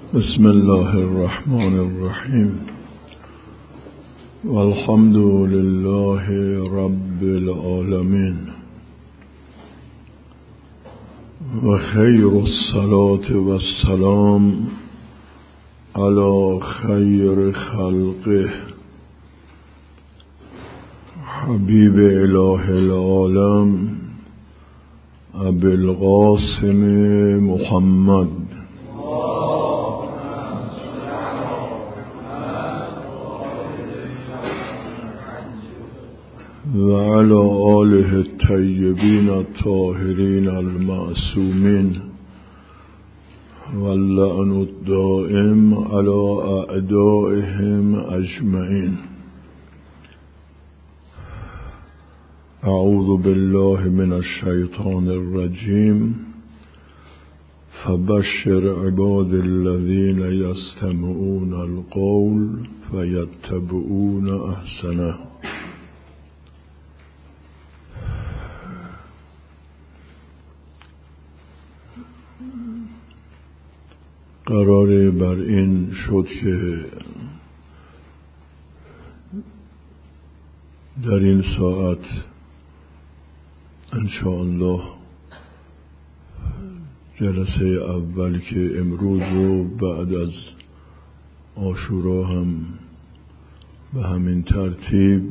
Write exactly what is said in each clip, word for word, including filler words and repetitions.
بسم الله الرحمن الرحیم والحمد لله رب العالمین و خیر الصلاة و السلام علی خیر خلقه حبیب اله العالم ابی القاسم محمد و علی آله الطیبین الطاهرین المعصومین واللعن الدائم علی اعدائهم اجمعین. اعوذ بالله من الشیطان الرجیم فبشر عباد الذین یستمعون القول فیتبعون احسنه. قرار بر این شد که در این ساعت انشاءالله جلسه اول که امروز و بعد از عاشورا هم به همین ترتیب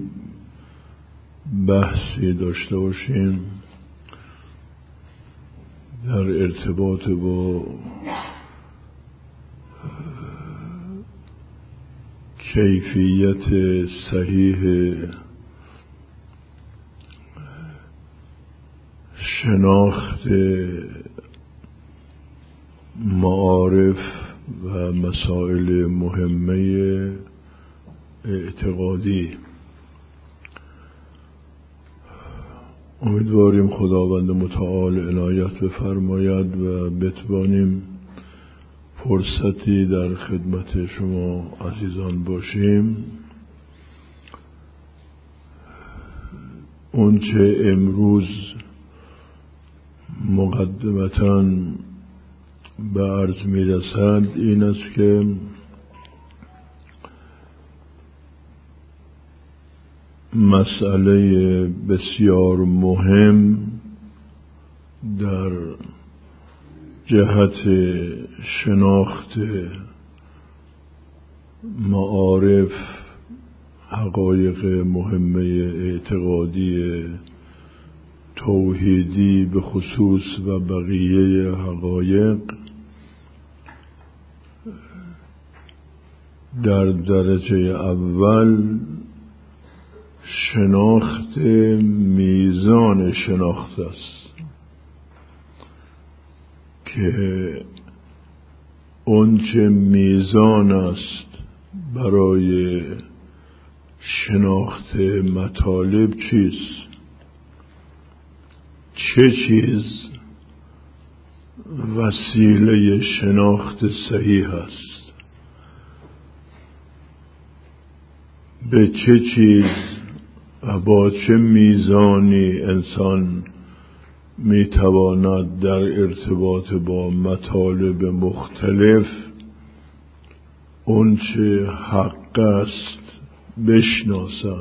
بحثی داشته باشیم در ارتباط با کیفیت صحیح شناخت معارف و مسائل مهمه اعتقادی. امیدواریم خداوند متعال عنایت بفرماید و بتوانیم فرصتی در خدمت شما عزیزان باشیم. اون چه امروز مقدمتاً به عرض می رسد این است که مسئله بسیار مهم در جهت شناخت معارف حقایق مهمه اعتقادی توحیدی به خصوص و بقیه حقایق در درجه اول شناخت میزان شناخت است که اون چه میزان است برای شناخت مطالب چیست، چه چیز وسیله شناخت صحیح است، به چه چیز و با چه میزانی انسان میتواند در ارتباط با مطالب مختلف اون چه حق است بشناسد.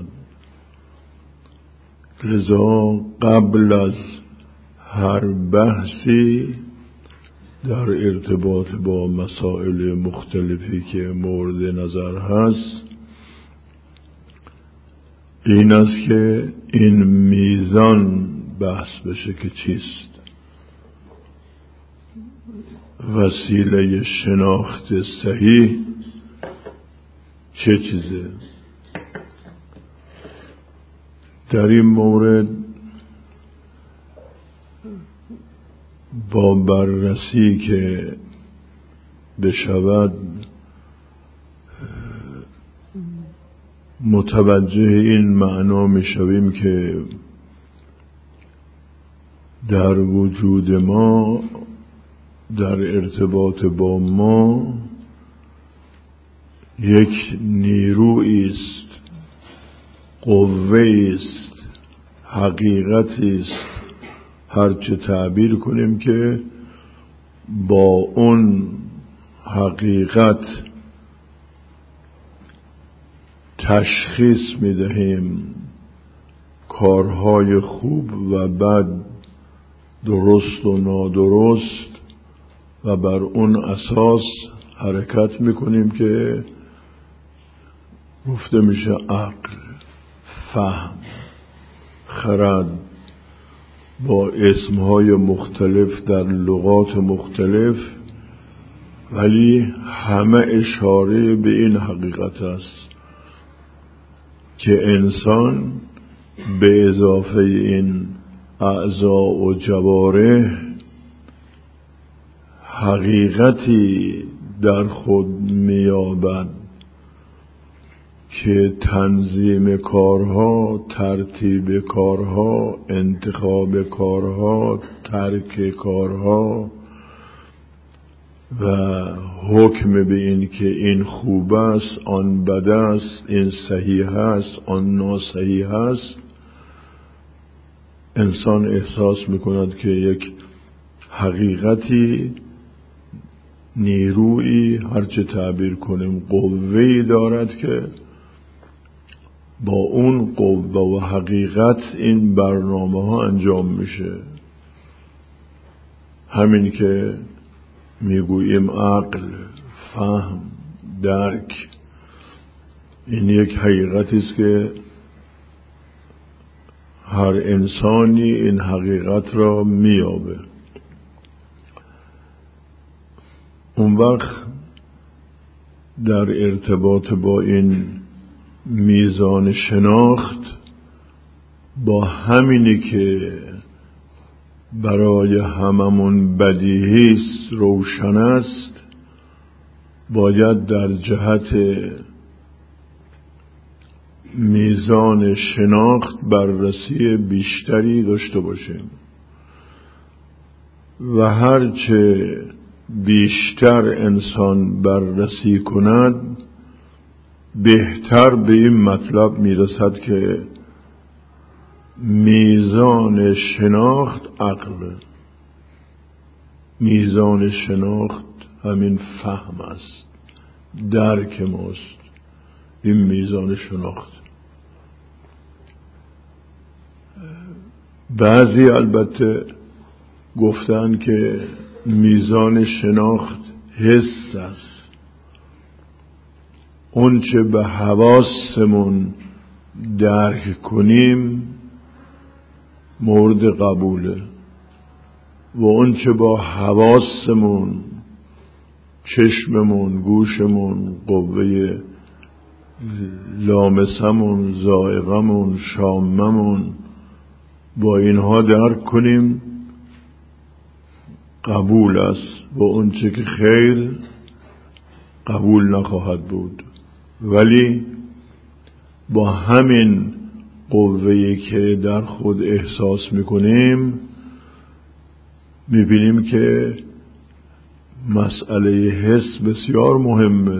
لذا قبل از هر بحثی در ارتباط با مسائل مختلفی که مورد نظر هست این است که این میزان بحث بشه که چیست، وسیله شناخت صحیح چه چیزه. در این مورد با بررسی که بشود متوجه این معنا میشویم که در وجود ما در ارتباط با ما یک نیرویی است، قوه‌ای است، حقیقتی است، هر چه تعبیر کنیم که با اون حقیقت تشخیص میدهیم کارهای خوب و بد، درست و نادرست، و بر اون اساس حرکت میکنیم که گفته میشه عقل، فهم، خرد، با اسمهای مختلف در لغات مختلف، ولی همه اشاره به این حقیقت است که انسان به اضافه این اعضا و جوارح حقیقتی در خود میابد که تنظیم کارها، ترتیب کارها، انتخاب کارها، ترک کارها و حکم به این که این خوب است، آن بد است، این صحیح است، آن ناصحیح است. انسان احساس میکند که یک حقیقتی، نیرویی، هرچه تعبیر کنیم، قوه‌ای دارد که با اون قوه و حقیقت این برنامه ها انجام میشه. همین که میگوییم عقل، فهم، درک، این یک حقیقتی است که هر انسانی این حقیقت را میابه. اون وقت در ارتباط با این میزان شناخت، با همینی که برای هممون بدیهی است، روشن است، باید در جهت میزان شناخت بررسی بیشتری داشته باشیم و هرچه بیشتر انسان بررسی کند بهتر به این مطلب میرسد که میزان شناخت عقل، میزان شناخت همین فهم است، درک ماست. این میزان شناخت. بعضی البته گفتن که میزان شناخت حس است، اون چه به حواسمون درک کنیم مورد قبوله و اون چه با حواسمون، چشممون، گوشمون، قوه لامسمون، ذائقمون، شاممون، با اینها درک کنیم قبول است و اون چه که خیر قبول نخواهد بود. ولی با همین قوه‌ای که در خود احساس میکنیم میبینیم که مسئله حس بسیار مهمه.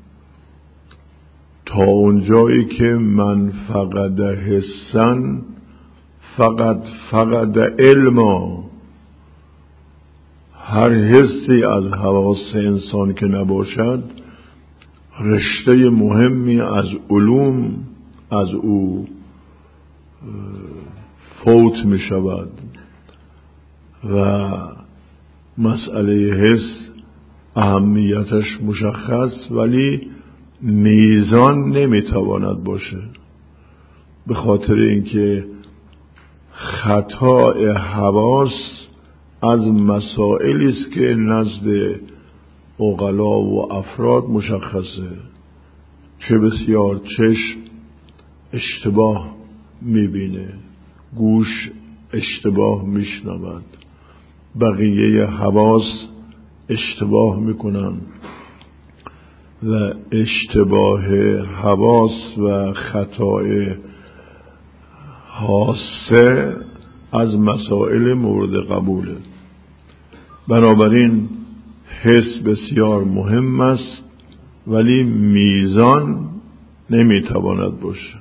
تا اونجایی که من فقط حسن فقط فقط علما، هر حسی از حواس انسان که نباشد رشته مهمی از علوم از او فوت می شود و مسئله حس اهمیتش مشخص ولی میزان نمی تواند باشه، به خاطر اینکه خطای حواس از مسائلی است که نزد عقلا و افراد مشخصه. چه بسیار چشم اشتباه میبینه، گوش اشتباه میشنود، بقیه حواس اشتباه میکنن و اشتباه حواس و خطای حاسه از مسائل مورد قبوله. بنابراین حس بسیار مهم است ولی میزان نمیتواند باشه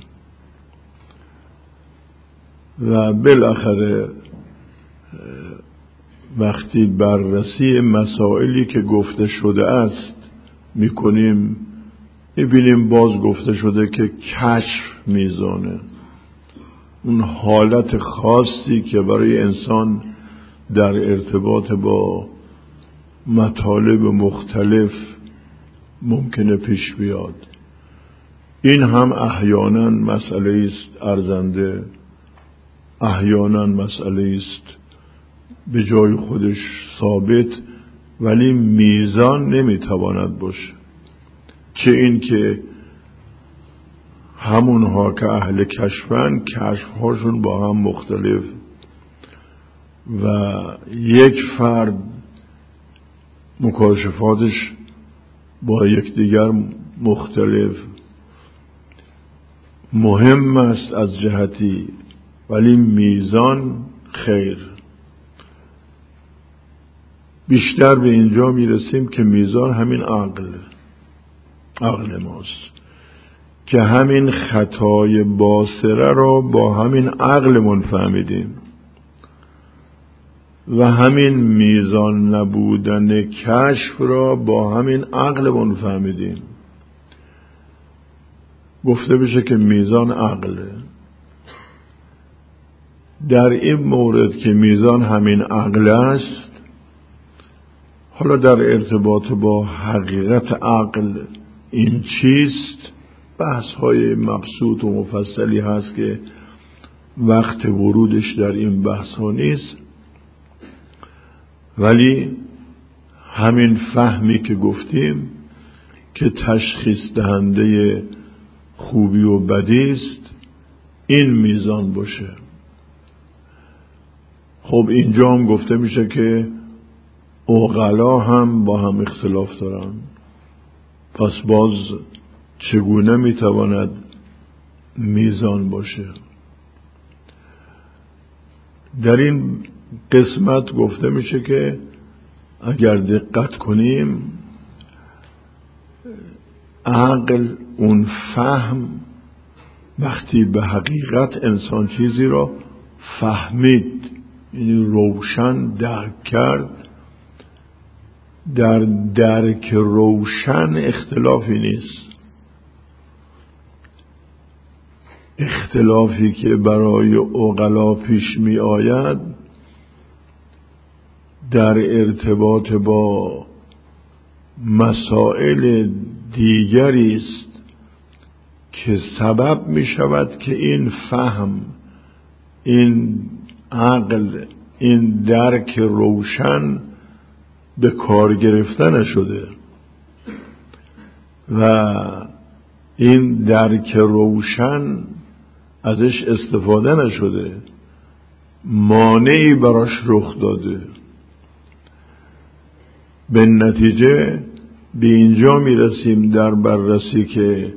و بالاخره وقتی بررسی مسائلی که گفته شده است میکنیم، میبینیم باز گفته شده که کشف میزانه، اون حالت خاصی که برای انسان در ارتباط با مطالب مختلف ممکنه پیش بیاد، این هم احیانا مسئله است ارزنده، احیانا مسئله است به جای خودش ثابت، ولی میزان نمیتواند باشه. چه این که همونها که اهل کشفن کشفهاشون با هم مختلف و یک فرد مکاشفاتش با یکدیگر مختلف، مهم است از جهتی، ولی میزان خیر. بیشتر به اینجا میرسیم که میزان همین عقل عقل ماست که همین خطای باصره را با همین عقلمون فهمیدیم و همین میزان نبودن کشف را با همین عقلمون فهمیدیم. گفته بشه که میزان عقله. در این مورد که میزان همین عقل است، حالا در ارتباط با حقیقت عقل این چیست، بحث های مبسوط و مفصلی هست که وقت ورودش در این بحث ها نیست، ولی همین فهمی که گفتیم که تشخیص دهنده خوبی و بدی است، این میزان باشه. خب اینجا هم گفته میشه که عقلا هم با هم اختلاف دارن، پس باز چگونه میتواند میزان باشه؟ در این قسمت گفته میشه که اگر دقت کنیم، عقل، اون فهم، وقتی به حقیقت انسان چیزی را فهمید، یعنی روشن درک کرد، در درک روشن اختلافی نیست. اختلافی که برای عقلا پیش می آید در ارتباط با مسائل دیگری است که سبب می شود که این فهم، این عقل، این درک روشن به کار گرفته نشده و این درک روشن ازش استفاده نشده، مانعی براش رخ داده. به نتیجه به اینجا می رسیم در بررسی که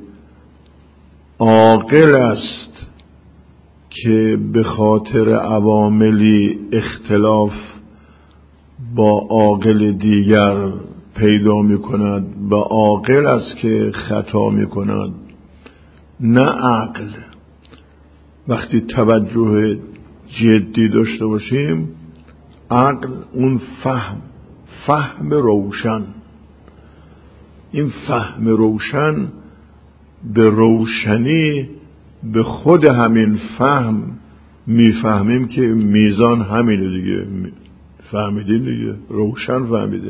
عاقل است که به خاطر عواملی اختلاف با عاقل دیگر پیدا می کند، و عاقل است که خطا می کند، نه عقل. وقتی توجه جدی داشته باشیم، عقل اون فهم، فهم روشن، این فهم روشن به روشنی به خود همین فهم میفهمیم که میزان همینه دیگه، فهمیدیم دیگه، روشن فهمیدیم.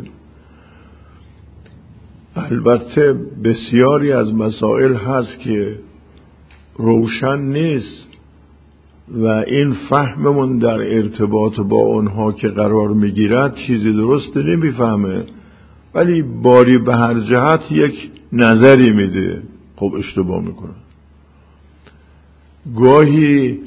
البته بسیاری از مسائل هست که روشن نیست و این فهممون در ارتباط با اونها که قرار میگیرد چیزی درست نمیفهمه، ولی باری به هر جهت یک نظری میده، خب اشتباه میکنه. گاهی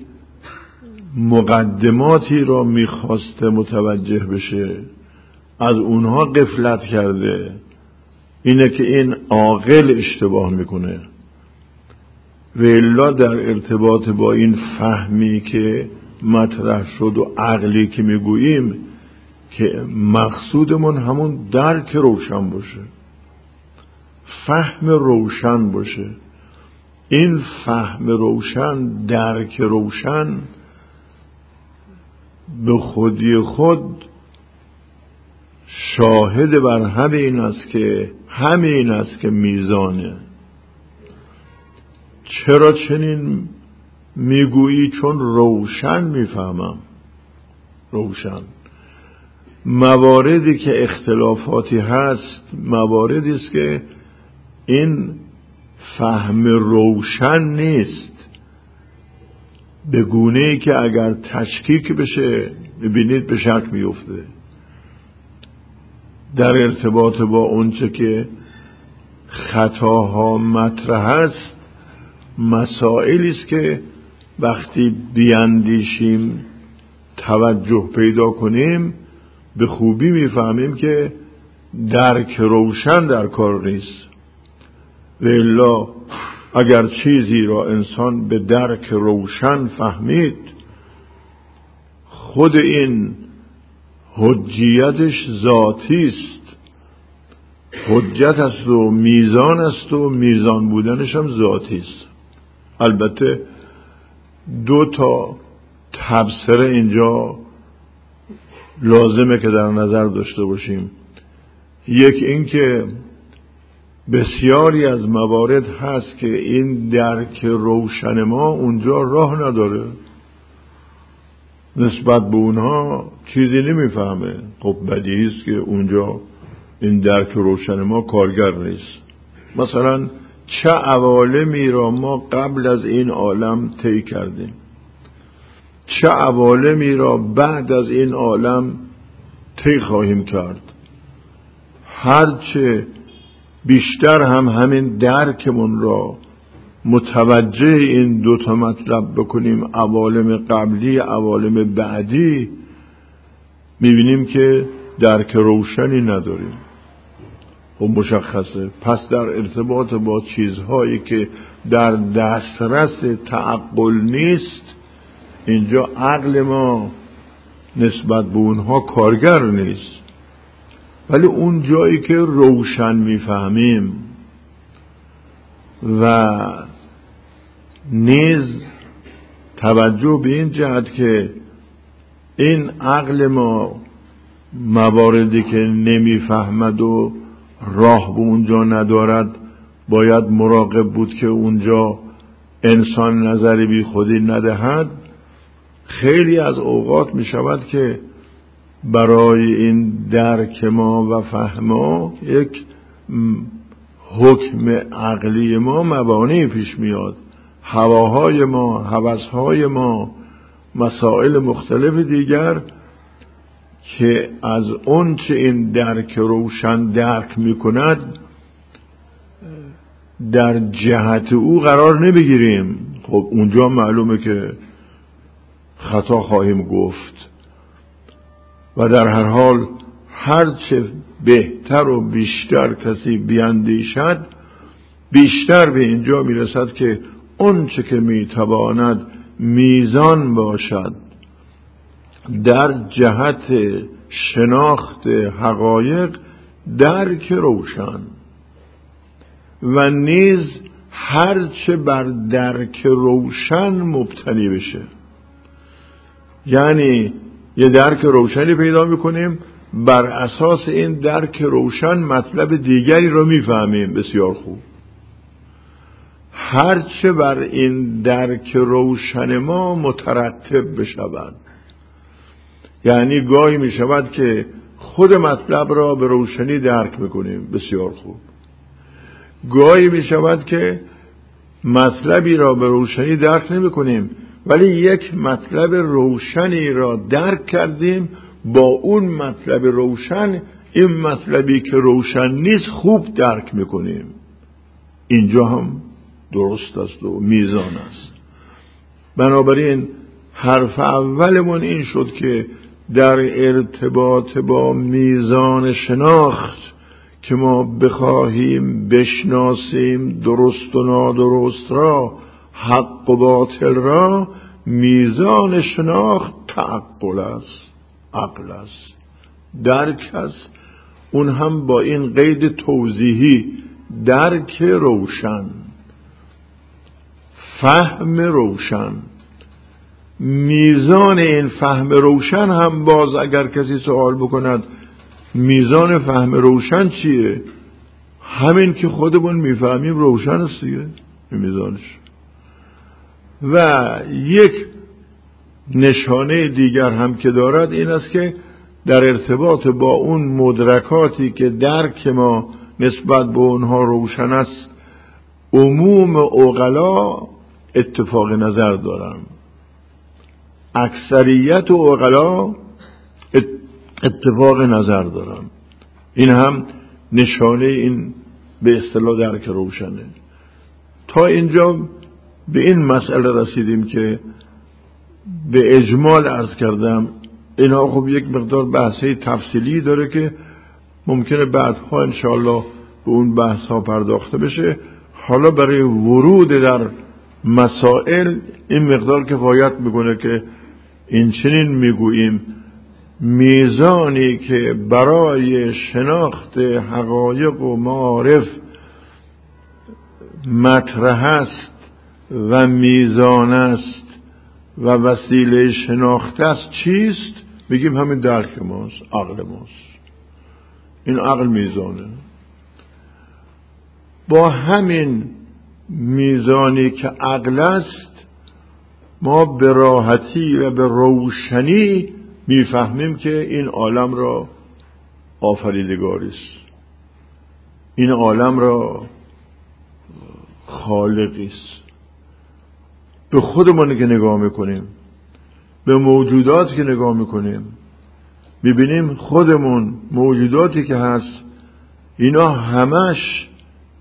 مقدماتی را میخواسته متوجه بشه، از اونها غفلت کرده، اینه که این عاقل اشتباه میکنه. و الا در ارتباط با این فهمی که مطرح شد و عقلی که میگوییم، که مقصودمون همون درک روشن باشه، فهم روشن باشه. این فهم روشن، درک روشن به خودی خود شاهد بر همین است که همین است که میزانه. چرا چنین میگویی؟ چون روشن میفهمم. روشن مواردی که اختلافاتی هست مواردی است که این فهم روشن نیست، به گونه‌ای که اگر تشکیک بشه ببینید به شک میفته در ارتباط با اونچه که خطاها مطرح است. مسائلی است که وقتی بیاندیشیم توجه پیدا کنیم به خوبی میفهمیم که درک روشن در کار نیست. و الا اگر چیزی را انسان به درک روشن فهمید، خود این حجیتش ذاتی است، حجت است و میزان است و میزان بودنش هم ذاتی است. البته دو تا تبصره اینجا لازمه که در نظر داشته باشیم. یک این که بسیاری از موارد هست که این درک روشن ما اونجا راه نداره، نسبت به اونها چیزی نمیفهمه. خب بدیهی است که اونجا این درک روشن ما کارگر نیست. مثلا چه عوالمی را ما قبل از این عالم طی کردیم، چه عوالمی را بعد از این عالم طی خواهیم کرد. هرچه بیشتر هم همین درکمون را متوجه این دوتا مطلب بکنیم، عوالم قبلی عوالم بعدی، میبینیم که درک روشنی نداریم. خب مشخصه. پس در ارتباط با چیزهایی که در دسترس تعقل نیست، اینجا عقل ما نسبت به اونها کارگر نیست. ولی اون جایی که روشن میفهمیم و نیز توجه به این جهت که این عقل ما مواردی که نمیفهمد و راه به اونجا ندارد، باید مراقب بود که اونجا انسان نظری بی خودی ندهد. خیلی از اوقات می شود که برای این درک ما و فهم ما یک حکم عقلی ما مبانی پیش میاد، هواهای ما، هوسهای ما، مسائل مختلف دیگر که از اون چه این درک روشن درک میکند در جهت او قرار نمیگیریم. خب اونجا معلومه که خطا خواهیم گفت. و در هر حال هرچه بهتر و بیشتر کسی بیاندیشد، بیشتر به اینجا میرسد که اون چه که میتواند میزان باشد در جهت شناخت حقایق، درک روشن، و نیز هرچه بر درک روشن مبتنی بشه. یعنی یه درک روشنی پیدا میکنیم، بر اساس این درک روشن مطلب دیگری رو میفهمیم. بسیار خوب. هرچه بر این درک روشن ما مترتب بشود، یعنی گاهی میشود که خود مطلب را به روشنی درک میکنیم. بسیار خوب. گاهی میشود که مطلبی را به روشنی درک نمیکنیم، ولی یک مطلب روشنی را درک کردیم، با اون مطلب روشن این مطلبی که روشن نیست خوب درک میکنیم. اینجا هم درست است و میزان است. بنابراین حرف اولمون این شد که در ارتباط با میزان شناخت که ما بخواهیم بشناسیم درست و نادرست را، حق و باطل را، میزان شناخت تعقل است، عقل است، درک است. اون هم با این قید توضیحی: درک روشن، فهم روشن. میزان این فهم روشن هم باز اگر کسی سوال بکند میزان فهم روشن چیه؟ همین که خودمون میفهمیم روشن است دیگه میزانش. و یک نشانه دیگر هم که دارد این است که در ارتباط با اون مدرکاتی که درک ما نسبت به اونها روشن است، عموم عقلا اتفاق نظر دارن، اکثریت عقلا اتفاق نظر دارن. این هم نشانه این به اصطلاح درک روشنه. تا اینجا به این مسئله رسیدیم که به اجمال عرض کردم اینها خب یک مقدار بحثی تفصیلی داره که ممکنه بعدها انشاءالله به اون بحث ها پرداخته بشه. حالا برای ورود در مسائل این مقدار کفایت میکنه که این چنین میگوییم میزانی که برای شناخت حقایق و معارف مطرح است و میزان است و وسیله شناخت است چیست؟ بگیم همین درک ماست، عقل ماست. این عقل میزانه. با همین میزانی که عقل است ما به راحتی و به روشنی میفهمیم که این عالم را آفریدگاری است، این عالم را خالقی است. به خودمون که نگاه میکنیم، به موجوداتی که نگاه میکنیم، میبینیم خودمون موجوداتی که هست اینا همش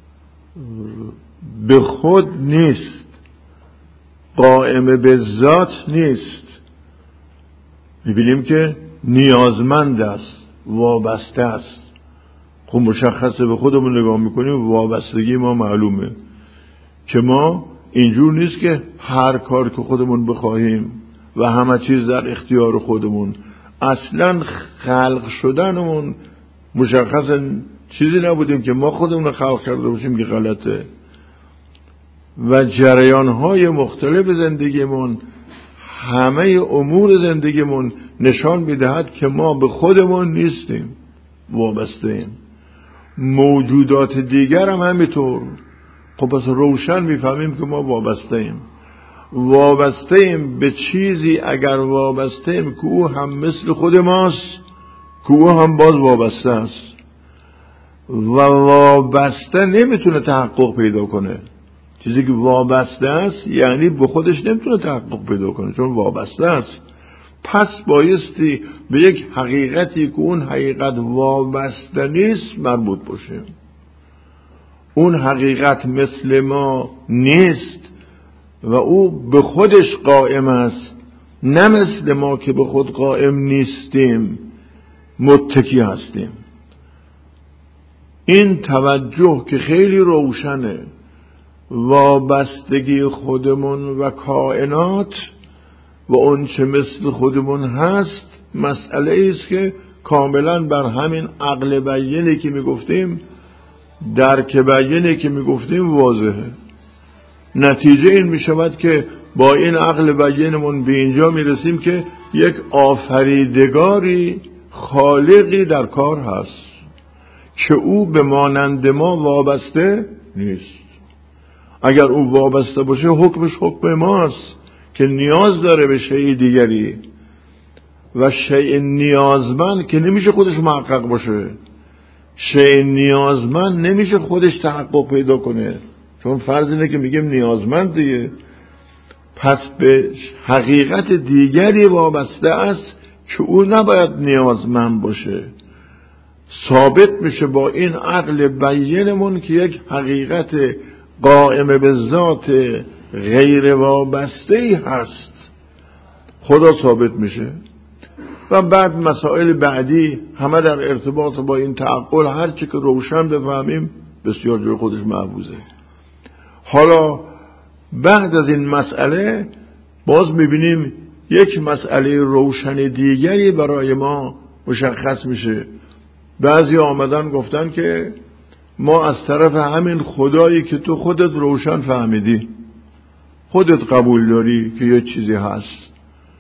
به خود نیست، قائم به ذات نیست. میبینیم که نیازمند است، وابسته است. خب مشخصه به خودمون نگاه میکنیم وابستگی ما معلومه که ما اینجور نیست که هر کار که خودمون بخواهیم و همه چیز در اختیار خودمون. اصلا خلق شدنمون مشخصا چیزی نبودیم که ما خودمون خلق کرده باشیم که غلطه. و جریانهای مختلف زندگیمون، همه امور زندگیمون نشان میدهد که ما به خودمون نیستیم، وابسته ایم. موجودات دیگر هم همینطور. خب پس روشن میفهمیم که ما وابسته ایم. وابسته ایم به چیزی اگر وابسته ایم که او هم مثل خود ماست، که او هم باز وابسته است. و وابسته نمیتونه تحقق پیدا کنه. چیزی که وابسته است یعنی به خودش نمیتونه تحقق پیدا کنه چون وابسته است. پس بایستی به یک حقیقتی که اون حقیقت وابسته نیست مربوط باشیم. اون حقیقت مثل ما نیست و او به خودش قائم است، نه مثل ما که به خود قائم نیستیم، متکی هستیم. این توجه که خیلی روشنه، وابستگی خودمون و کائنات و اون چه مثل خودمون هست مسئله است که کاملا بر همین عقل بیینی که میگفتیم، درک بیینی که میگفتیم واضحه. نتیجه این میشود که با این عقل بیینمون به اینجا میرسیم که یک آفریدگاری، خالقی در کار هست که او به مانند ما وابسته نیست. اگر او وابسته باشه حکمش حکم ماست که نیاز داره به شیء دیگری و شیء نیازمند که نمیشه خودش محقق باشه. شیء نیازمند نمیشه خودش تحقق پیدا کنه چون فرض اینه که میگیم نیازمند دیگه. پس به حقیقت دیگری وابسته است که او نباید نیازمند باشه. ثابت میشه با این عقل بیینمون که یک حقیقت قائم به ذات غیر وابسته‌ای هست، خدا ثابت میشه. و بعد مسائل بعدی همه در ارتباط با این تعقل هرچی که روشن بفهمیم بسیار جای خودش محفوظه. حالا بعد از این مسئله باز میبینیم یک مسئله روشن دیگری برای ما مشخص میشه. بعضی آمدن گفتن که ما از طرف همین خدایی که تو خودت روشن فهمیدی، خودت قبول داری که یه چیزی هست،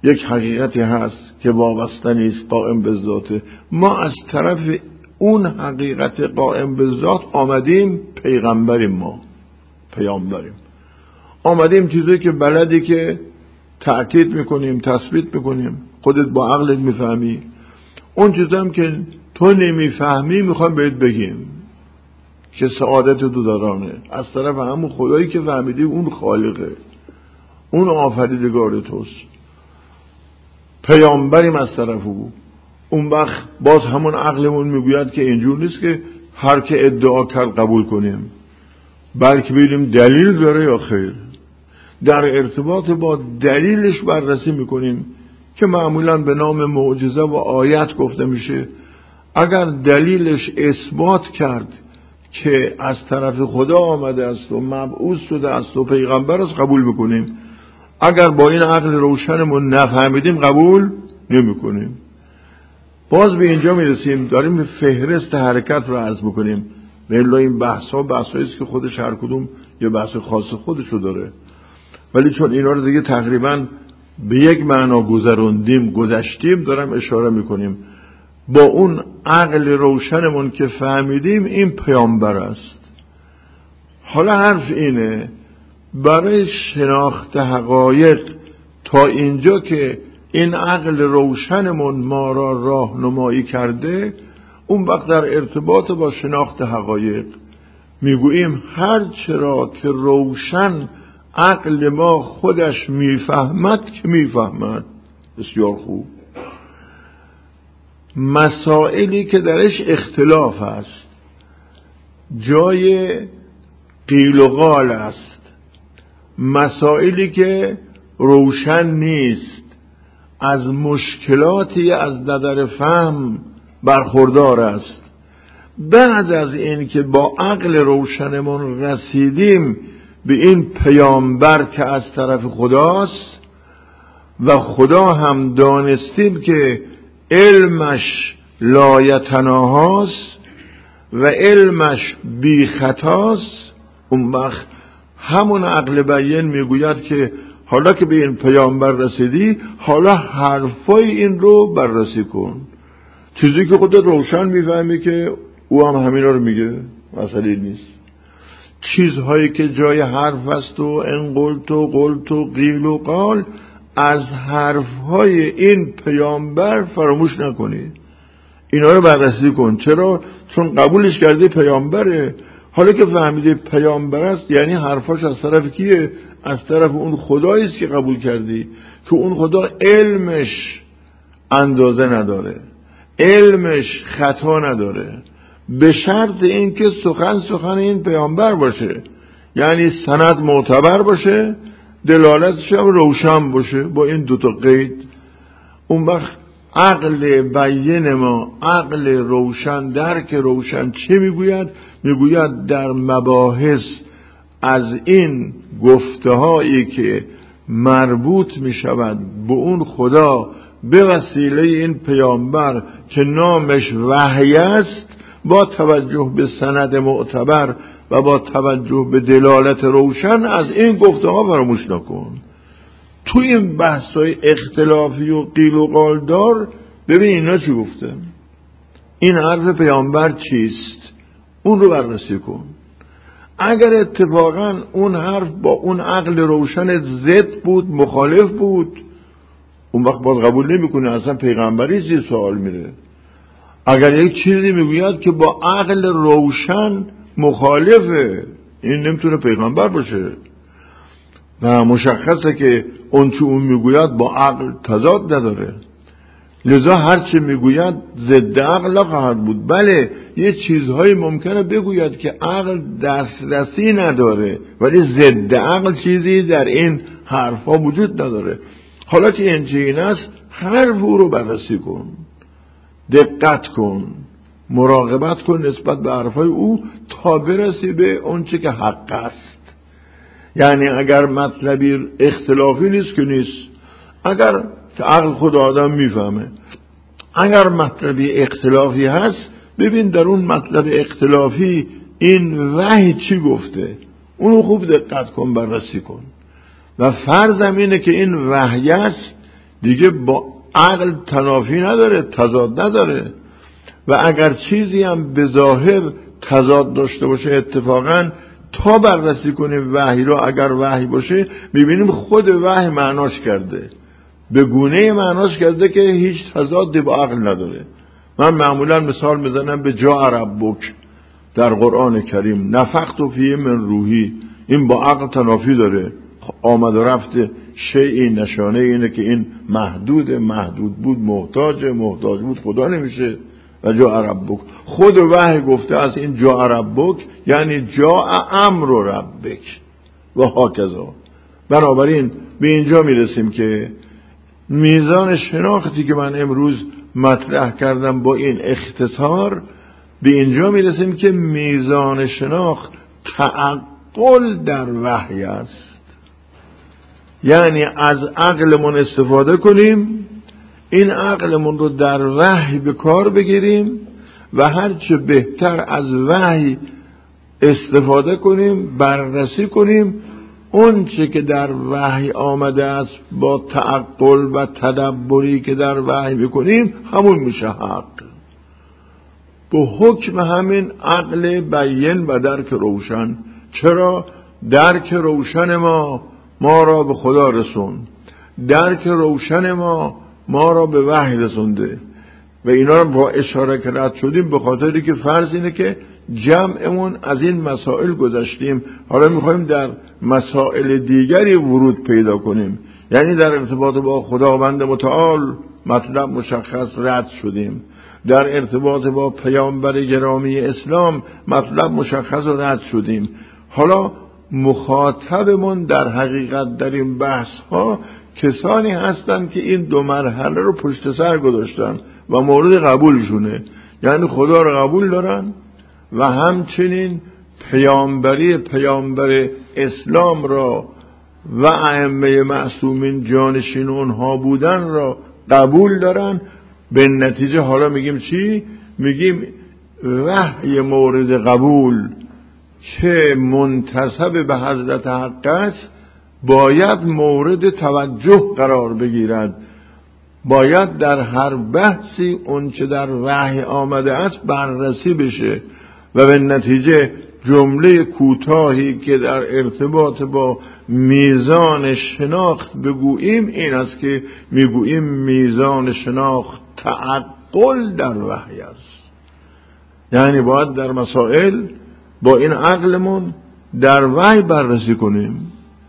یک حقیقتی هست که وابسته نیست، قائم به ذاته. ما از طرف اون حقیقت قائم به ذات آمدیم، پیغمبریم، ما پیامبریم، آمدیم چیزی که بلدی که تأکید میکنیم، تثبیت میکنیم، خودت با عقلت میفهمی. اون چیزام که تو نمیفهمی میخوام بهت بگیم که سعادت تو دارانه از طرف همون خدایی که فهمیدی اون خالقه، اون آفریدگار توست، پیامبریم از طرف او. اون وقت باز همون عقلمون میگوید که اینجور نیست که هر که ادعا کرد قبول کنیم، بلکه ببینیم دلیل داره یا خیر. در ارتباط با دلیلش بررسی میکنیم که معمولا به نام معجزه و آیت گفته میشه. اگر دلیلش اثبات کرد که از طرف خدا آمده است و مبعوث شده است و پیغمبر است، قبول میکنیم. اگر با این عقل روشنمون نفهمیدیم قبول نمیکنیم. باز به اینجا میرسیم، داریم به فهرست حرکت رو عرض میکنیم. به این بحث ها بحثایی است که خودش هر کدوم یه بحث خاص خودشو داره، ولی چون اینا رو دیگه تقریبا به یک معنا گذروندیم، گذشتیم، دارم اشاره میکنیم. با اون عقل روشنمون که فهمیدیم این پیامبر است. حالا حرف اینه برای شناخت حقایق تا اینجا که این عقل روشنمون ما را راهنمایی کرده، اون وقت در ارتباط با شناخت حقایق میگوییم هر چرا که روشن عقل ما خودش میفهمد که میفهمد. بسیار خوب. مسائلی که درش اختلاف است، جای قیل و قال است، مسائلی که روشن نیست، از مشکلاتی از نظر فهم برخوردار است. بعد از این که با عقل روشنمون رسیدیم به این پیامبر که از طرف خداست و خدا هم دانستیم که علمش لایتناهاست و علمش بی خطاست، اون وقت همون عقل بیان میگوید که حالا که به این پیامبر رسیدی، حالا حرفای این رو بررسی کن. چیزی که خودت روشن میفهمی که او هم همینا رو میگه، مسئله نیست. چیزهایی که جای حرف است و انقلت و قلت و قیل و قال، از حرفهای این پیامبر فراموش نکنی، اینا رو بررسی کن. چرا؟ چون قبولش کرده پیامبره. حالا که فهمیده پیامبر است، یعنی حرفاش از طرف کیه؟ از طرف اون خدایی است که قبول کردی، که اون خدا علمش اندازه نداره، علمش خطا نداره، به شرط اینکه سخن سخن این پیامبر باشه، یعنی سند معتبر باشه، دلالتش هم روشن باشه. با این دوتا قید اون وقت عقل بیان ما، عقل روشن، درک روشن چه میگوید؟ میگوید در مباحث از این گفته‌هایی که مربوط میشود به اون خدا به وسیله این پیامبر که نامش وحی است، با توجه به سند معتبر و با توجه به دلالت روشن از این گفته‌ها فراموش نکن. تو این بحث‌های اختلافی و قیل و قال دار، ببین اینا چی گفته، این حرف پیامبر چیست، اون رو بررسی کن. اگر اتفاقا اون حرف با اون عقل روشن ضد بود، مخالف بود، اون وقت باز قبول نمی‌کنه، اصلا پیغمبری چیز سوال میره. اگر یک چیزی میگوید که با عقل روشن مخالفه، این نمیتونه پیغمبر باشه و مشخصه که اون چه اون میگوید با عقل تضاد نداره. لذا هرچه میگوید ضد عقل نخواهد بود. بله یه چیزهایی ممکنه بگوید که عقل دسترسی نداره، ولی ضد عقل چیزی در این حرفا وجود نداره. حالا که این چیزی است، حرف او رو بررسی کن، دقت کن، مراقبت کن نسبت به حرفای او تا برسی به اون چه که حق است. یعنی اگر مطلبی اختلافی نیست که نیست، اگر که عقل خود آدم میفهمه، اگر مطلبی اختلافی هست، ببین در اون مطلب اختلافی این وحی چی گفته، اونو خوب دقت کن، بررسی کن. و فرضم اینه که این وحی است، دیگه با عقل تنافی نداره، تضاد نداره. و اگر چیزی هم به ظاهر تضاد داشته باشه اتفاقا تا بررسی کنیم وحی رو، اگر وحی باشه میبینیم خود وحی معناش کرده، به گونه معناش کرده که هیچ تضادی با عقل نداره. من معمولا مثال میزنم به جاء ربک در قرآن کریم، نفخت فیه من روحی، این با عقل تنافی داره. آمد و رفت شیئی نشانه اینه که این محدود، محدود بود محتاج، محتاج بود خدا نمیشه. و جاء ربک، خود وحی گفته از این جاء ربک یعنی جاء امر ربک و هاکذا. بنابراین به اینجا میرسیم که میزان شناختی که من امروز مطرح کردم با این اختصار، به اینجا میرسیم که میزان شناخت تعقل در وحی است. یعنی از عقلمون استفاده کنیم، این عقلمون رو در وحی به کار بگیریم و هرچه بهتر از وحی استفاده کنیم، بررسی کنیم، اون چه که در وحی آمده است با تعقل و تدبری که در وحی بکنیم همون میشه حق. به حکم همین عقل بیان و درک روشن. چرا؟ درک روشن ما ما را به خدا رسون، درک روشن ما ما را به وحی رسونده. و اینا رو با اشاره که رد شدیم به خاطری که فرض اینه که جمعمون از این مسائل گذشتیم، حالا میخوایم در مسائل دیگری ورود پیدا کنیم. یعنی در ارتباط با خداوند متعال مطلب مشخص رد شدیم، در ارتباط با پیامبر گرامی اسلام مطلب مشخص رد شدیم. حالا مخاطبمون در حقیقت در این بحث ها کسانی هستند که این دو مرحله رو پشت سر گذاشتن و مورد قبولشونه، یعنی خدا رو قبول دارن و همچنین پیامبری پیامبر اسلام را و ائمه معصومین جانشین اونها بودن را قبول دارن. به نتیجه حالا میگیم چی؟ میگیم وحی مورد قبول که منتسب به حضرت حق است باید مورد توجه قرار بگیرد، باید در هر بحثی اون چه در وحی آمده است بررسی بشه و به نتیجه جمله کوتاهی که در ارتباط با میزان شناخت بگوییم این است که میگوییم میزان شناخت تعقل در وحی است. یعنی باید در مسائل با این عقلمون در وحی بررسی کنیم.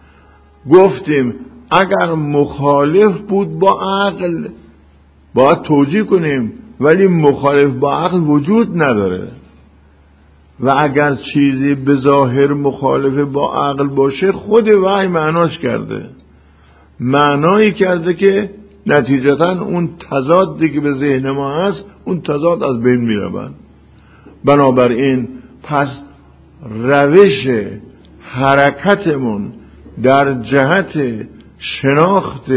گفتیم اگر مخالف بود با عقل باید توجیه کنیم، ولی مخالف با عقل وجود نداره. و اگر چیزی به ظاهر مخالف با عقل باشه خود وحی معناش کرده، معنایی کرده که نتیجتا اون تضادی که به ذهن ما هست اون تضاد از بین میره. بنابراین پس روش حرکتمون در جهت شناخت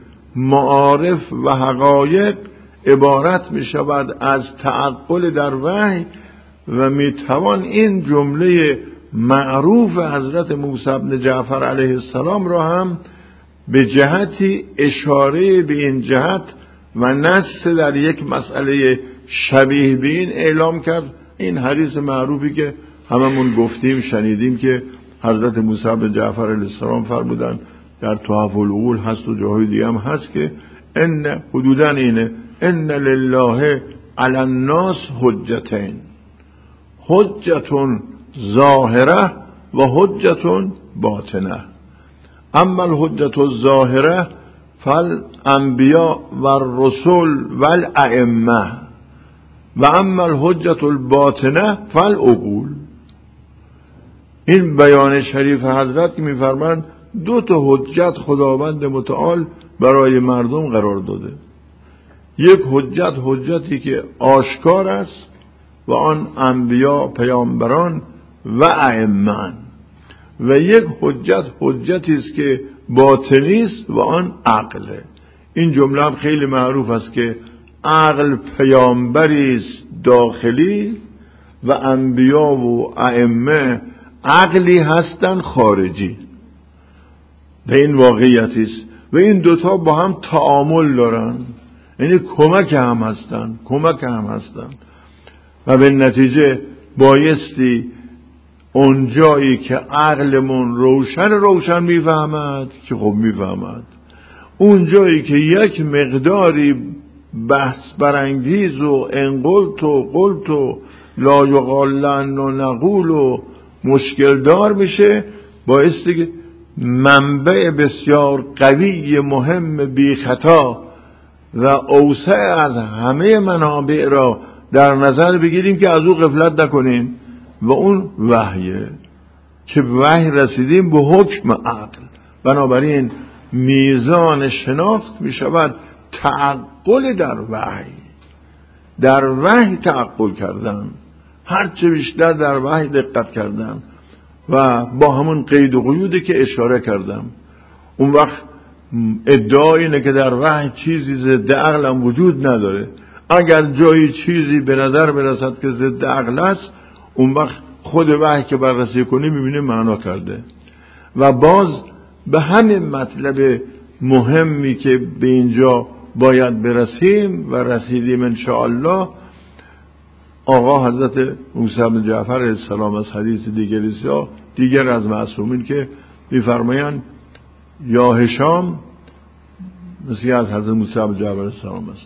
معارف و حقایق عبارت می شود از تعقل در وحی و می توان این جمله معروف حضرت موسی بن جعفر علیه السلام را هم به جهتی اشاره به این جهت و نص در یک مسئله شبیه به این اعلام کرد. این حدیث معروفی که هممون گفتیم شنیدیم که حضرت موسی بن جعفر علیه السلام فرمودن در تحف العقول هست و جاهای دیگه هم هست که ان حدوداً اینه ان لله علی الناس حجتین، حجتون ظاهره و حجتون باطنه. اما الحجت الظاهره فالانبیاء و الرسل و الائمه و اما الحجت الباطنه فالعقول. این بیان شریف حضرت که میفرمند دو تا حجت خداوند متعال برای مردم قرار داده. یک حجت حجتی که آشکار است و آن انبیا پیامبران و ائمه، و یک حجت حجتی است که باطنی است و آن عقله. این جمله هم خیلی معروف است که عقل پیامبری است داخلی و انبیا و ائمه عقلی هستند خارجی. به این واقعیت است و این دوتا با هم تعامل دارن، یعنی کمک هم هستن کمک هم هستن و به نتیجه بایستی اون جایی که عقلمون روشن روشن میفهمد که خب میفهمد، اون جایی که یک مقداری بحث برانگیز و انقلت و قلت و لا یقالن و نقول و مشکل دار میشه، بایستی منبع بسیار قوی مهم بی خطا و اوسع از همه منابع را در نظر بگیریم که از او غفلت نکنیم و اون وحیه که وحی رسیدیم به حکم عقل. بنابراین میزان شناخت می شود تعقل در وحی، در وحی تعقل کردن، هرچه بیشتر در وحی دقت کردن و با همون قید و قیودی که اشاره کردم. اون وقت ادعا اینه که در وحی چیزی ضد عقل هم وجود نداره. اگر جایی چیزی به نظر برسد که ضد عقل است، اون وقت خود وحی که بررسی کنی میبینه معنا کرده. و باز به همین مطلب مهمی که به اینجا باید برسیم و رسیدیم انشاءالله، آقا حضرت موسی بن جعفر علیه السلام از حدیث دیگری ها دیگر از معصومین که میفرمایند یا هشام، مثل از حضرت موسی بن جعفر علیه السلام است،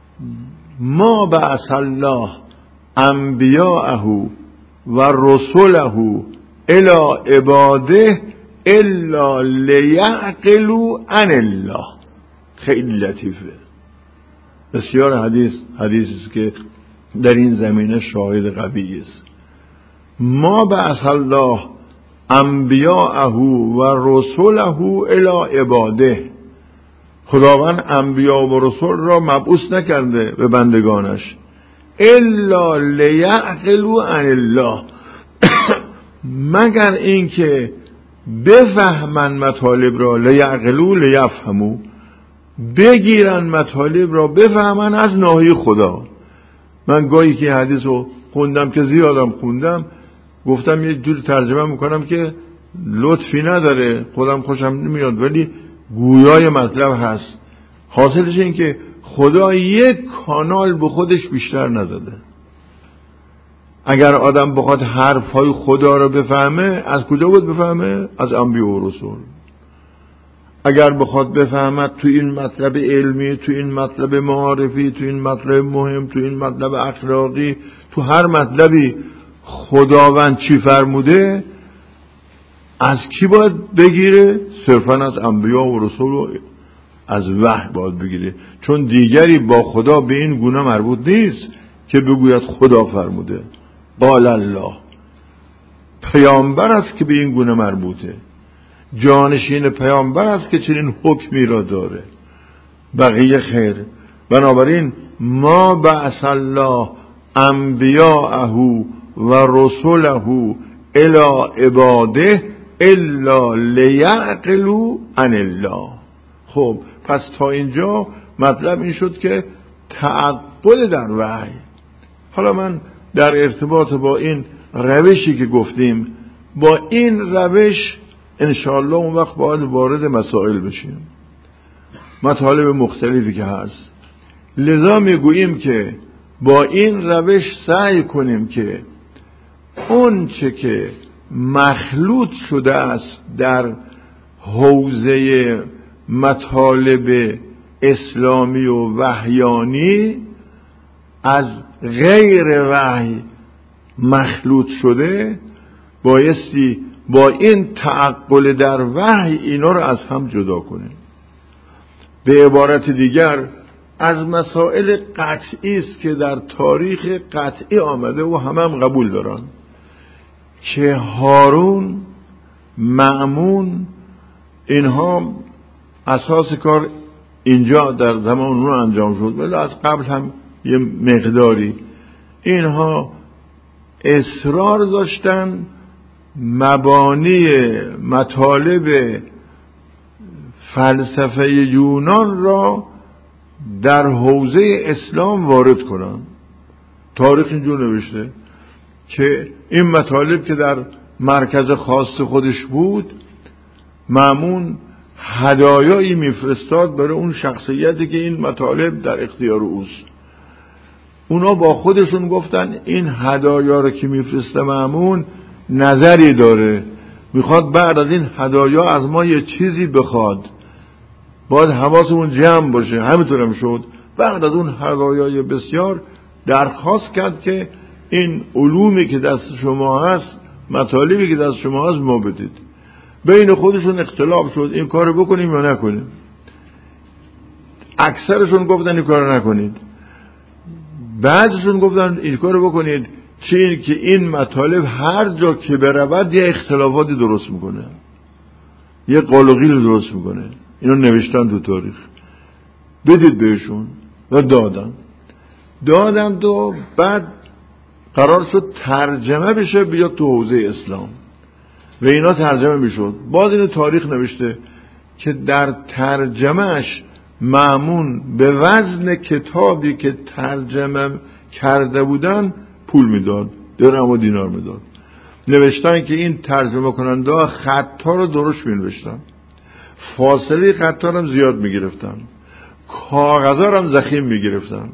ما بعث الله انبیاءه و رسوله الی عباده الا لیعقلوا عن الله. خیلی لطیفه، بسیار حدیث حدیثی است که در این زمینه شاهد قوی است. ما بعث الله انبیاءه و رسوله الی عباده، خداوند انبیا و رسول را مبعوث نکرده به بندگانش الا لیعقلوا عن الله، مگر اینکه بفهمن مطالب را، لیعقلوا لیفهموا، بگیرن مطالب را، بفهمن از ناحیه خدا. من گاهی که حدیث رو خوندم که زیادم خوندم، گفتم یه جور ترجمه میکنم که لطفی نداره، خودم خوشم نمیاد، ولی گویای مطلب هست. حاصلش این که خدا یک کانال به خودش بیشتر نزده. اگر آدم بخواد حرفهای خدا رو بفهمه، از کجا بود بفهمه؟ از انبیاء و رسول. اگر بخواد بفهمد تو این مطلب علمی، تو این مطلب معارفی، تو این مطلب مهم، تو این مطلب اخلاقی، تو هر مطلبی خداوند چی فرموده، از کی باید بگیره؟ صرفا از انبیاء و رسول و از وحی باید بگیره، چون دیگری با خدا به این گونه مربوط نیست که بگوید خدا فرموده. قال الله، پیامبر است که به این گونه مربوطه، جانشین پیامبر است که چنین حکمی را داره، بقیه خیر. بنابراین ما بعث الله انبیاءه و رسوله الی عباده الا لیعقلوا عن الله. خب پس تا اینجا مطلب این شد که تعقل در وحی. حالا من در ارتباط با این روشی که گفتیم، با این روش انشاءالله اون وقت باید وارد مسائل بشیم، مطالب مختلفی که هست. لذا میگوییم که با این روش سعی کنیم که اون چه که مخلوط شده است در حوزه مطالب اسلامی و وحیانی، از غیر وحی مخلوط شده، بایستی با این تعقل در وحی اینا رو از هم جدا کنیم. به عبارت دیگر از مسائل قطعی است که در تاریخ قطعی آمده و همه هم قبول دارن که هارون، مأمون، اینها اساس کار اینجا در زمان رو انجام شد، ولی از قبل هم یه مقداری اینها اصرار داشتن مبانی مطالب فلسفه یونان را در حوزه اسلام وارد کنن. تاریخ اینجور نوشته که این مطالب که در مرکز خاص خودش بود، مأمون هدایایی میفرستاد برای اون شخصیتی که این مطالب در اختیار اوست. اونا با خودشون گفتن این هدایا رو که میفرسته مأمون نظری داره، میخواد بعد از این هدایا از ما یه چیزی بخواد، باید حواسمون جمع باشه. همینطورم شد. بعد از اون هدایای بسیار درخواست کرد که این علومی که دست شما هست، مطالبی که دست شما هست ما بدید. بین خودشون اختلاف شد این کارو بکنیم یا نکنیم. اکثرشون گفتن این کارو نکنید، بعضیشون گفتن این کارو بکنید، چون که این مطالب هر جا که برود یه اختلافاتی درست میکنه، یه قالقیل درست میکنه. اینو نوشتن تو تاریخ. بدید بهشون. و دادن دادن و بعد قرار شد ترجمه بشه بیاد تو حوزه اسلام و اینا ترجمه میشد. باز اینو تاریخ نوشته که در ترجمهش مأمون به وزن کتابی که ترجمه کرده بودن پول میداد، درهم و دینار میداد. نوشتن که این ترجمه کننده ها خطا رو درست مینوشتن، فاصله خطا رو زیاد میگرفتن، کاغذا رو زخیم میگرفتن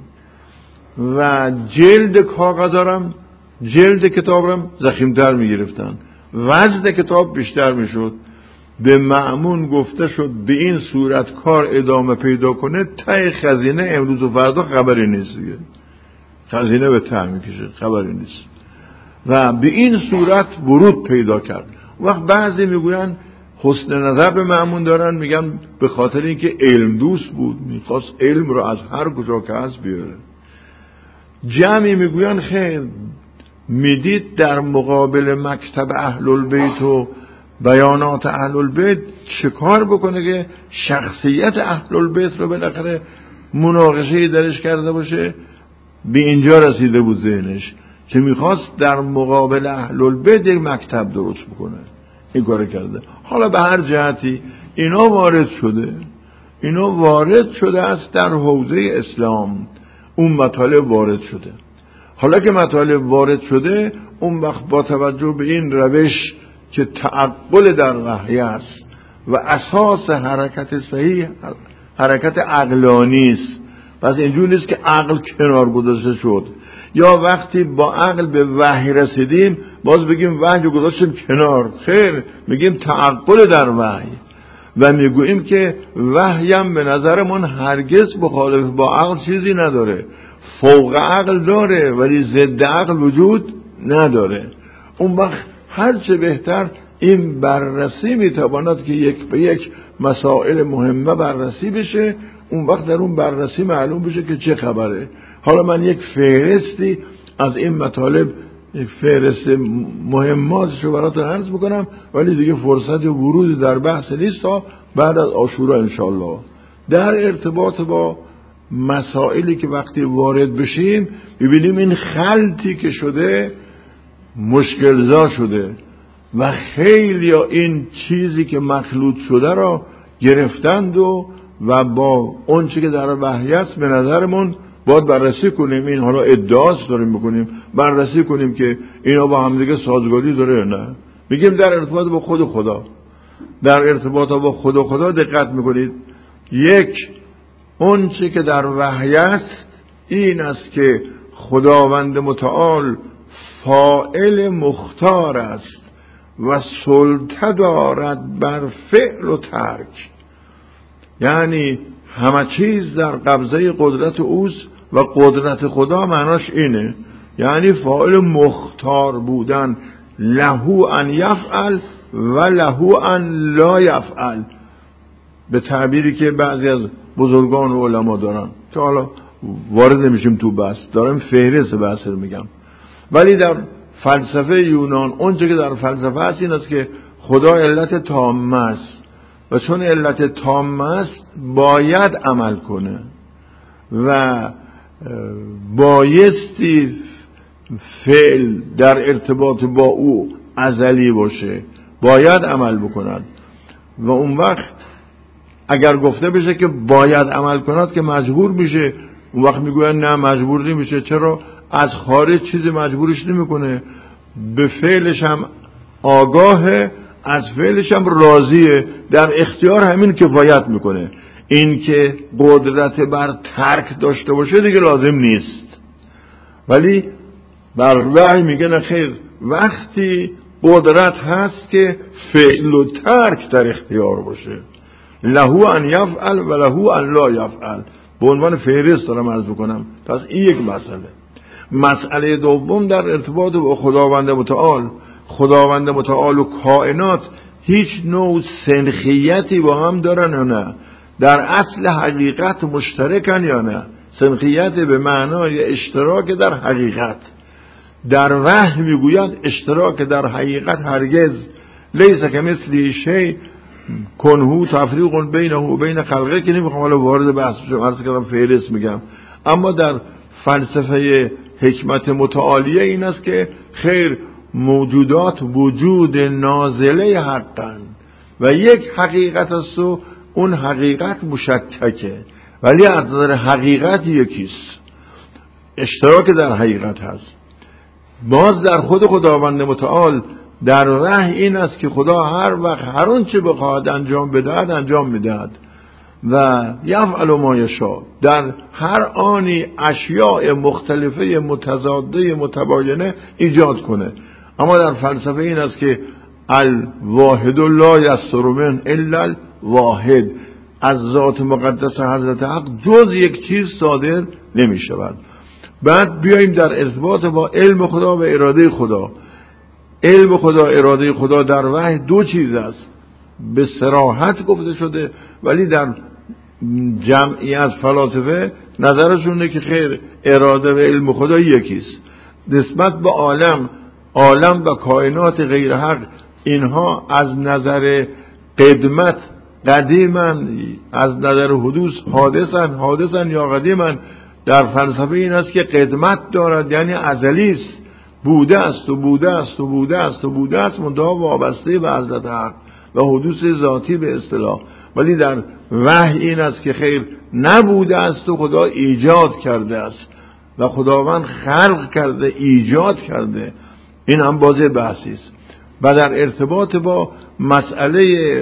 و جلد کاغذا رو، جلد کتاب رو زخیمتر میگرفتن، وزن کتاب بیشتر میشد. به مأمون گفته شد به این صورت کار ادامه پیدا کنه ته خزینه امروز و فردا خبری نیست دیگه. خزینه به ته میکشه، خبری نیست. و به این صورت ورود پیدا کرد. وقت بعضی میگوین حسن نظر به مأمون دارن، میگن به خاطر اینکه علم دوست بود، میخواست علم رو از هر کجا که هست بیاره. جمعی میگوین خیر، میدید در مقابل مکتب اهل البیت و بیانات اهل البیت چه کار بکنه که شخصیت اهل البیت رو بالاخره مناقشه‌ای درش کرده باشه. به اینجا رسیده بود ذهنش که میخواست در مقابل اهل البیت یک مکتب درست بکنه. این کار کرده. حالا به هر جهتی اینا وارد شده، اینا وارد شده است در حوزه اسلام. اون مطالب وارد شده. حالا که مطالب وارد شده، اون وقت با توجه به این روش که تعقل در وحی است و اساس حرکت صحیح حرکت عقلانی است، پس اینجور نیست که عقل کنار گذاشته شد یا وقتی با عقل به وحی رسیدیم باز بگیم وحی رو گذاشتیم کنار. خیر، میگیم تعقل در وحی و میگوییم که وحی هم به نظرمون هرگز مخالف با عقل چیزی نداره، فوق عقل داره ولی ضد عقل وجود نداره. اون وقت هرچه بهتر این بررسی میتواند که یک به یک مسائل مهمه بررسی بشه. اون وقت در اون بررسی معلوم بشه که چه خبره. حالا من یک فهرستی از این مطالب، یک فهرست مهماتش رو براتون عرض بکنم، ولی دیگه فرصت ورود در بحث نیست تا بعد از عاشورا انشالله. در ارتباط با مسائلی که وقتی وارد بشیم ببینیم این خلطی که شده مشکلزا شده و خیلی این چیزی که مخلوط شده را گرفتند و و با اون چی که در وحی است به نظرمون باید بررسی کنیم. این حالا ادعاست داریم بکنیم، بررسی کنیم که اینا با هم دیگه سازگاری داره یا نه. میگیم در ارتباط با خود خدا، در ارتباط با خود خدا دقت میکنید. یک، اون چی که در وحی است این است که خداوند متعال فاعل مختار است و سلطه دارد بر فعل و ترک. یعنی همه چیز در قبضه قدرت اوست و قدرت خدا معناش اینه، یعنی فاعل مختار بودن، لهو ان یفعل و لهو ان لا یفعل، به تعبیری که بعضی از بزرگان و علما دارن که حالا وارد نمیشیم تو بحث، دارم فهرست بحث رو میگم. ولی در فلسفه یونان اونچه که در فلسفه هست این است که خدا علت تامه است و چون علت تامه است باید عمل کنه و بایستی فعل در ارتباط با او ازلی باشه، باید عمل بکند. و اون وقت اگر گفته بشه که باید عمل کند که مجبور میشه، اون وقت میگوین نه مجبور نمیشه. چرا؟ از خارج چیزی مجبورش نمیکنه، به فعلش هم آگاهه، از فعلش هم راضیه، در اختیار همین کفایت میکنه. این که قدرت بر ترک داشته باشه دیگه لازم نیست. ولی بر وحی میگه نه خیر، وقتی قدرت هست که فعل و ترک در اختیار باشه، لهو ان یفعل و لهو ان لا یفعل. به عنوان فهرست دارم عرض بکنم. پس این یک مسئله. مسئله دوم در ارتباط با خداوند متعال، خداوند متعال و کائنات هیچ نوع سنخیتی با هم دارن یا نه؟ در اصل حقیقت مشترکن یا نه؟ سنخیت به معنای اشتراک در حقیقت. در وحی میگوید اشتراک در حقیقت هرگز، لیس کمثله شیء کنهو تفریق بینه و بین خلقه، که نمیخوام حالا وارد بحث بشم، عرض کردم فهرست میگم. اما در فلسفه حکمت متعالیه این است که خیر، موجودات وجود نازله حقن و یک حقیقت است و اون حقیقت مشککه، ولی از نظر حقیقت یکیست، اشتراک در حقیقت هست. باز در خود خداوند متعال در وحی این است که خدا هر وقت هر اون چه بخواهد انجام بدهد انجام میدهد و یفعل ما یشاء. در هر آنی اشیاء مختلفه متضاده متباینه ایجاد کنه. اما در فلسفه این است که الواحد لا یصدر من الا الواحد، از ذات مقدس حضرت حق جز یک چیز صادر نمی شود. بعد بیاییم در ارتباط با علم خدا و اراده خدا. علم خدا، اراده خدا در وحی دو چیز است، به صراحت گفته شده، ولی در جمعی از فلاسفه نظرشونه که خیر، اراده و علم خدا یکیست. نسبت به عالم، عالم و کائنات غیر حق، اینها از نظر قدمت قدیمن، از نظر حدوث حادثن، حادثن یا قدیمن. در فلسفه این است که قدمت دارد، یعنی ازلی است، بوده است و بوده است و بوده است و بوده است، منتها وابسته به حضرت حق و حدوث ذاتی به اصطلاح. ولی در وحی این است که خیر، نبوده است و خدا ایجاد کرده است و خداوند خلق کرده، ایجاد کرده. این هم بازه بحثی است. و در ارتباط با مسئله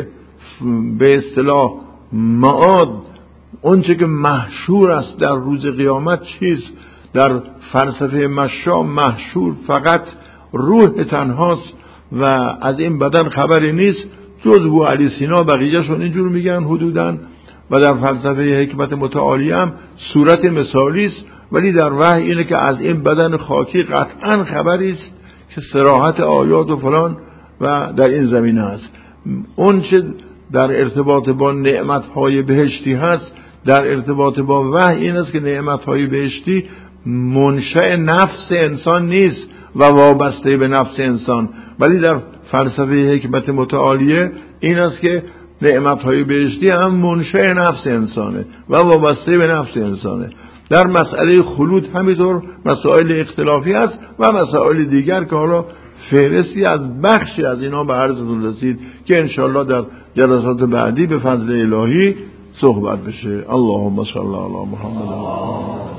به اصطلاح معاد، اون چه که محشور است در روز قیامت چیست؟ در فلسفه مشا محشور فقط روح تنهاست و از این بدن خبری نیست، جز بو علی سینا بقیه‌شون اینجور میگن حدوداً. و در فلسفه حکمت متعالی هم صورت مثالی است، ولی در وحی اینه که از این بدن خاکی قطعاً خبری است که صراحت آیات و فلان و در این زمینه است. اون چه در ارتباط با نعمت‌های بهشتی هست، در ارتباط با وحی این است که نعمت‌های بهشتی منشأ نفس انسان نیست و وابسته به نفس انسان، ولی در فلسفه حکمت متعالیه این است که نعمت‌های بهشتی هم منشأ نفس انسانه و وابسته به نفس انسانه. در مسئله خلود همینطور مسائل اختلافی است و مسائل دیگر که حالا فهرستی از بخشی از اینا به عرضتون رسید که انشاءالله در جلسات بعدی به فضل الهی صحبت بشه. اللهم صل علی محمد.